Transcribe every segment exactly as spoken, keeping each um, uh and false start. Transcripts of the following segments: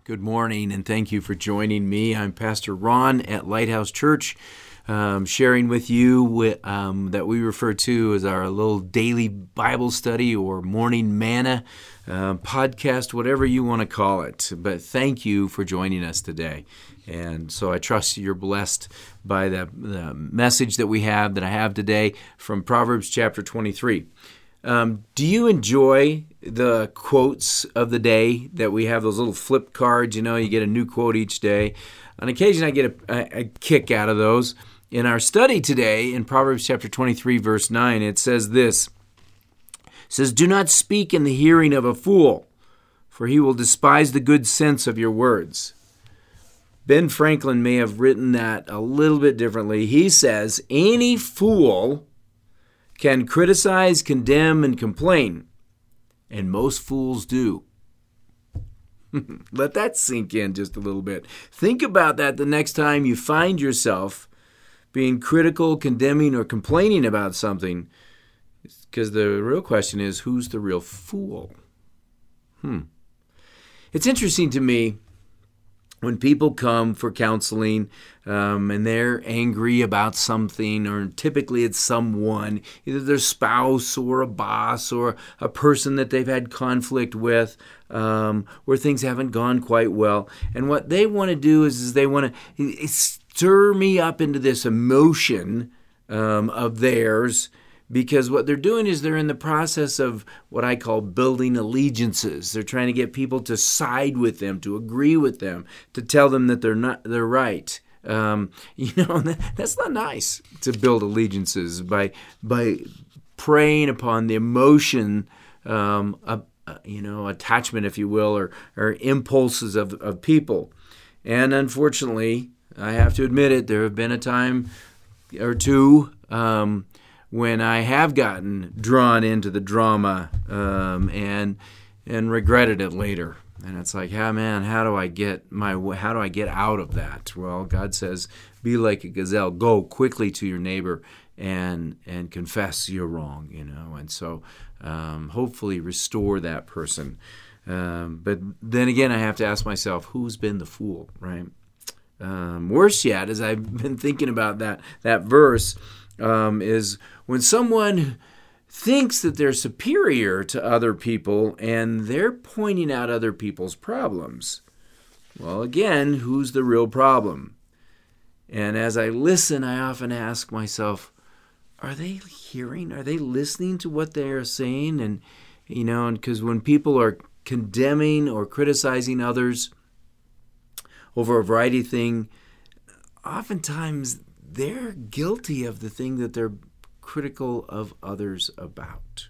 Good morning, and thank you for joining me. I'm Pastor Ron at Lighthouse Church, um, sharing with you with, um, that we refer to as our little daily Bible study or morning manna uh, podcast, whatever you want to call it. But thank you for joining us today. And so I trust you're blessed by the, the message that we have, that I have today from Proverbs chapter twenty-three. Um, do you enjoy the quotes of the day that we have, those little flip cards? You know, you get a new quote each day. On occasion, I get a, a, a kick out of those. In our study today, in Proverbs chapter twenty-three, verse nine, it says this. It says, "Do not speak in the hearing of a fool, for he will despise the good sense of your words." Ben Franklin may have written that a little bit differently. He says, any fool can criticize, condemn, and complain, and most fools do. Let that sink in just a little bit. Think about that the next time you find yourself being critical, condemning, or complaining about something, because the real question is, who's the real fool? Hmm. It's interesting to me when people come for counseling um, and they're angry about something, or typically it's someone, either their spouse or a boss or a person that they've had conflict with, um, where things haven't gone quite well. And what they want to do is, is they want to stir me up into this emotion um, of theirs, because what they're doing is they're in the process of what I call building allegiances. They're trying to get people to side with them, to agree with them, to tell them that they're not they're right. Um, you know, that's not nice, to build allegiances by by preying upon the emotion, um, uh, you know, attachment, if you will, or or impulses of of people. And unfortunately, I have to admit it, there have been a time or two Um, when I have gotten drawn into the drama um, and and regretted it later. And it's like, ah, man, how do I get my how do I get out of that? Well, God says, be like a gazelle, go quickly to your neighbor and and confess you're wrong, you know. And so um, hopefully restore that person. Um, but then again, I have to ask myself, who's been the fool, right? Um, worse yet, as I've been thinking about that that verse, Um, is when someone thinks that they're superior to other people and they're pointing out other people's problems. Well, again, who's the real problem? And as I listen, I often ask myself, are they hearing? Are they listening to what they are saying? And, you know, and because when people are condemning or criticizing others over a variety of things, oftentimes they're guilty of the thing that they're critical of others about.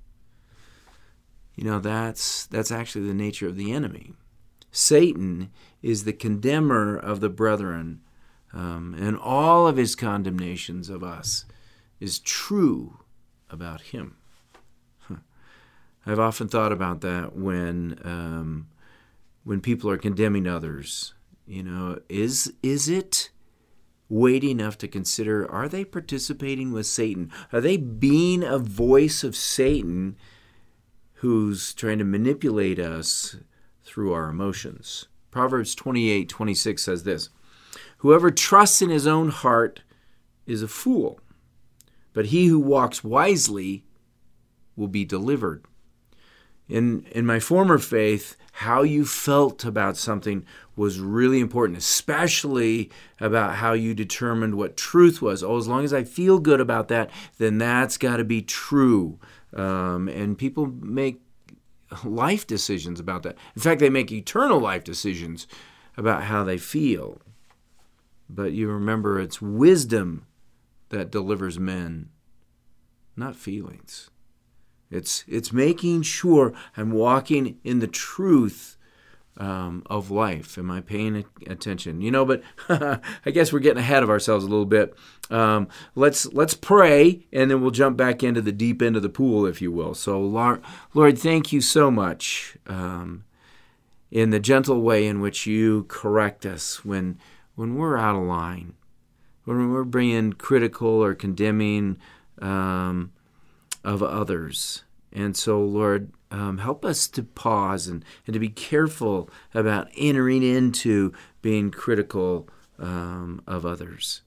You know, that's that's actually the nature of the enemy. Satan is the condemner of the brethren, um, and all of his condemnations of us is true about him. Huh. I've often thought about that when um, when people are condemning others. You know, is is it weighty enough to consider, are they participating with Satan? Are they being a voice of Satan who's trying to manipulate us through our emotions? Proverbs twenty-eight twenty-six says this, "Whoever trusts in his own heart is a fool, but he who walks wisely will be delivered." In in my former faith, how you felt about something was really important, especially about how you determined what truth was. Oh, as long as I feel good about that, then that's got to be true. Um, and people make life decisions about that. In fact, they make eternal life decisions about how they feel. But you remember, it's wisdom that delivers men, not feelings. It's it's making sure I'm walking in the truth um, of life. Am I paying attention? You know, but I guess we're getting ahead of ourselves a little bit. Um, let's let's pray, and then we'll jump back into the deep end of the pool, if you will. So, Lord, Lord thank you so much um, in the gentle way in which you correct us when when we're out of line, when we're being critical or condemning um, of others. And so, Lord, um, help us to pause and, and to be careful about entering into being critical um, of others.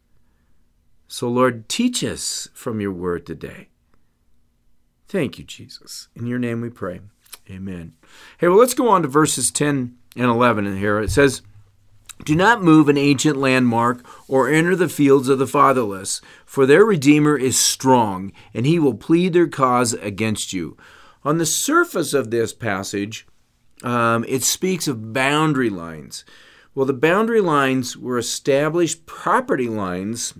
So, Lord, teach us from your word today. Thank you, Jesus. In your name we pray. Amen. Hey, well, let's go on to verses ten and eleven in here. It says, "Do not move an ancient landmark or enter the fields of the fatherless, for their Redeemer is strong, and he will plead their cause against you." On the surface of this passage, um, it speaks of boundary lines. Well, the boundary lines were established property lines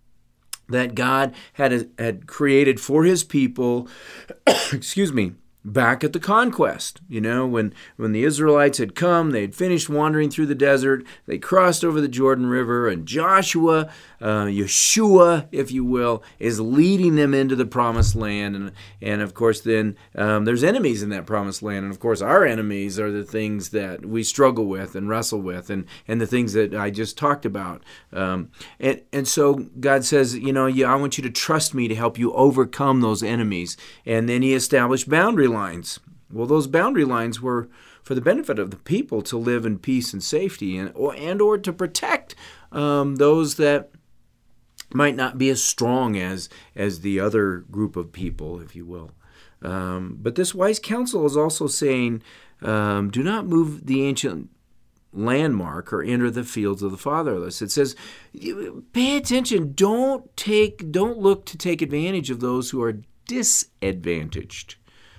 that God had, had created for his people, excuse me, back at the conquest. You know, when, when the Israelites had come, they had finished wandering through the desert, they crossed over the Jordan River, and Joshua, uh, Yeshua, if you will, is leading them into the promised land. And, and of course, then um, there's enemies in that promised land. And of course, our enemies are the things that we struggle with and wrestle with, and, and the things that I just talked about. Um, and, and so God says, you know, yeah, I want you to trust me to help you overcome those enemies. And then he established boundary lines. Well, those boundary lines were for the benefit of the people to live in peace and safety, and or, and or to protect um, those that might not be as strong as as the other group of people, if you will. Um, but this wise counsel is also saying, um, do not move the ancient landmark or enter the fields of the fatherless. It says, pay attention. Don't take, don't look to take advantage of those who are disadvantaged.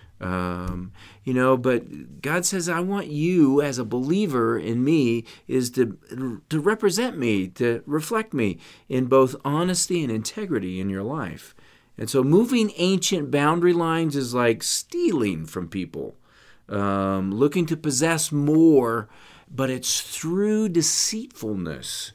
Um, you know, but God says, I want you as a believer in me is to, to represent me, to reflect me in both honesty and integrity in your life. And so moving ancient boundary lines is like stealing from people, um, looking to possess more, but it's through deceitfulness.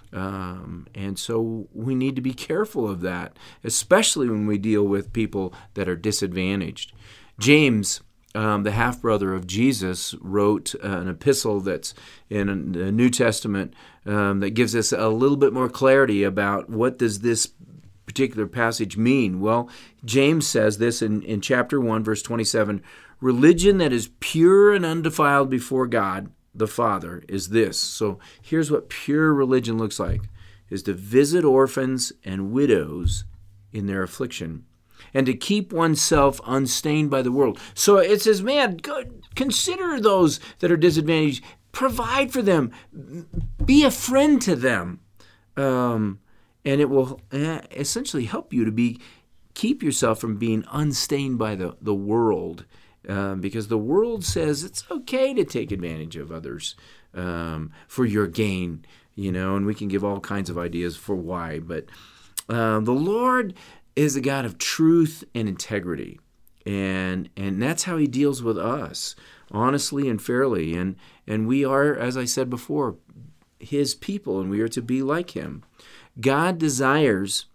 Um, and so we need to be careful of that, especially when we deal with people that are disadvantaged. James, um, the half-brother of Jesus, wrote uh, an epistle that's in the New Testament um, that gives us a little bit more clarity about what does this particular passage mean. Well, James says this in, in chapter one, verse twenty-seven, "Religion that is pure and undefiled before God the Father is this." So here's what pure religion looks like, is to visit orphans and widows in their affliction, and to keep oneself unstained by the world. So it says, man, go, consider those that are disadvantaged. Provide for them. Be a friend to them. Um, and it will essentially help you to be keep yourself from being unstained by the, the world. Um, because the world says it's okay to take advantage of others um, for your gain, you know, and we can give all kinds of ideas for why. But uh, the Lord is a God of truth and integrity, and and that's how he deals with us, honestly and fairly. And, and we are, as I said before, his people, and we are to be like him. God desires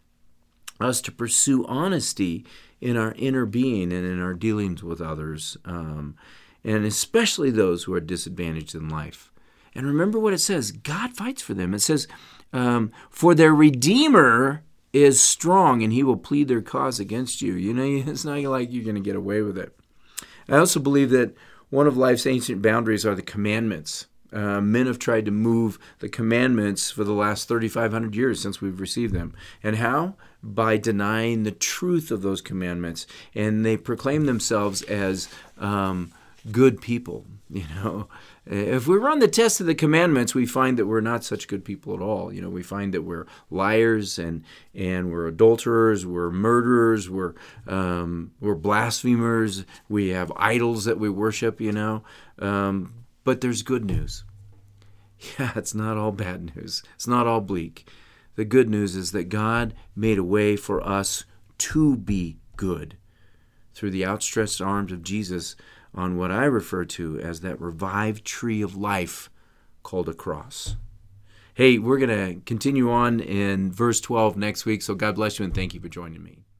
us to pursue honesty in our inner being and in our dealings with others, um, and especially those who are disadvantaged in life. And remember what it says, God fights for them. It says, um, for their Redeemer is strong, and he will plead their cause against you. You know, it's not like you're going to get away with it. I also believe that one of life's ancient boundaries are the commandments. Uh, men have tried to move the commandments for the last thirty-five hundred years since we've received them. And how? By denying the truth of those commandments. And they proclaim themselves as um, good people. You know, if we run the test of the commandments, we find that we're not such good people at all. You know, we find that we're liars and and we're adulterers, we're murderers, we're um, we're blasphemers. We have idols that we worship. You know. Um, But there's good news. Yeah, it's not all bad news. It's not all bleak. The good news is that God made a way for us to be good through the outstretched arms of Jesus on what I refer to as that revived tree of life called a cross. Hey, we're going to continue on in verse twelve next week, so God bless you and thank you for joining me.